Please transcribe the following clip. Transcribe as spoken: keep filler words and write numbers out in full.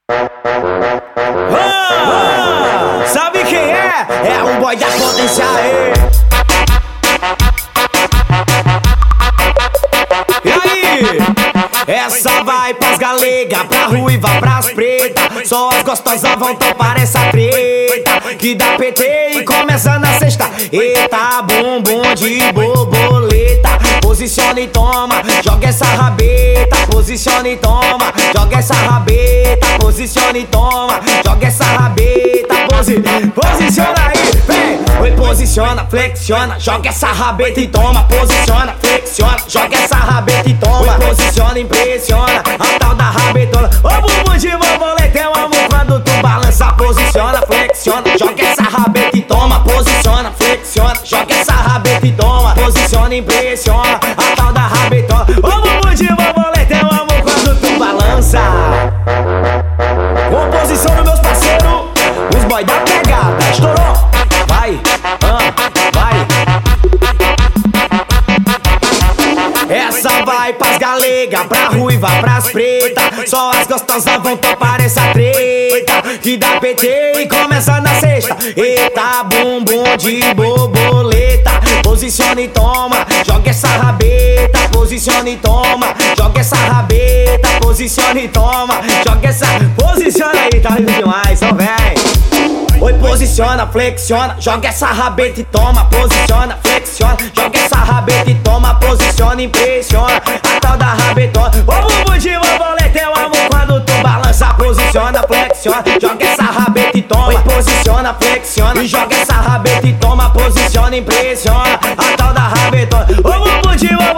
Ah, sabe quem é? É o boy da potência aí. E aí? Essa vai pras galega, pra ruiva, pras preta. Só as gostosas vão topar essa treta que dá P T e começa na sexta. Eita, bumbum de borboleta. Posiciona e toma, joga essa rabeta. Posiciona e toma, joga essa rabeta. Posiciona e toma, joga essa rabeta. Posi posiciona aí, vem. Oi, posiciona, flexiona, joga essa rabeta e toma. Posiciona, flexiona, joga essa rabeta e toma. Oi, posiciona, impressiona, a tal da rabetona. Ô bumbum de borboleta, eu amo quando tu balança. Posiciona, flexiona, joga essa rabeta e toma. Posiciona, flexiona, joga essa rabeta e toma. Posiciona, impressiona, a tal da rabetona. Ô bumbum de borboleta, eu amo quando tu balança. Composição dos meus parceiros, os boy da pegada. Estourou, vai, ah, vai. Essa vai pras galega, pra ruiva, pras preta. Só as gostosas vão topar essa treta que dá P T e começa na sexta. Eita, bumbum de borboleta. Posiciona e toma, joga essa rabeta. Posiciona e toma, joga essa rabeta. Posiciona e toma, joga essa. Posiciona aí, tá lindo demais, então vem. Oi, posiciona, flexiona, joga essa rabeta e toma. Posiciona, flexiona, joga essa rabeta e toma. Posiciona, impressiona, a tal da rabetona. Ô bumbum de borboleta, eu amo quando tu balança. Posiciona, flexiona, joga essa rabeta e toma. Oi, posiciona, flexiona e joga essa rabeta e toma. Posiciona, impressiona, a tal da rabetona. Ô bumbum de borboleta.